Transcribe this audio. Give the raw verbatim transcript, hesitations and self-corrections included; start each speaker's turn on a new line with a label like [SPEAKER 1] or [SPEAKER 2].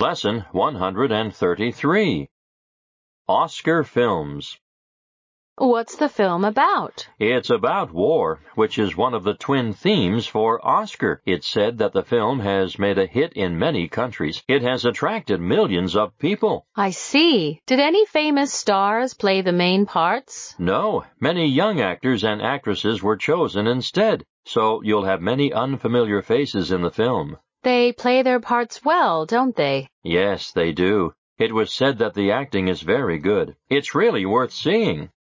[SPEAKER 1] Lesson one hundred thirty-three. Oscar Films.
[SPEAKER 2] What's the film about?
[SPEAKER 1] It's about war, which is one of the twin themes for Oscar. It's said that the film has made a hit in many countries. It has attracted millions of people.
[SPEAKER 2] I see. Did any famous stars play the main parts?
[SPEAKER 1] No, many young actors and actresses were chosen instead, so you'll have many unfamiliar faces in the film.
[SPEAKER 2] They play their parts well, don't they?
[SPEAKER 1] Yes, they do. It was said that the acting is very good. It's really worth seeing.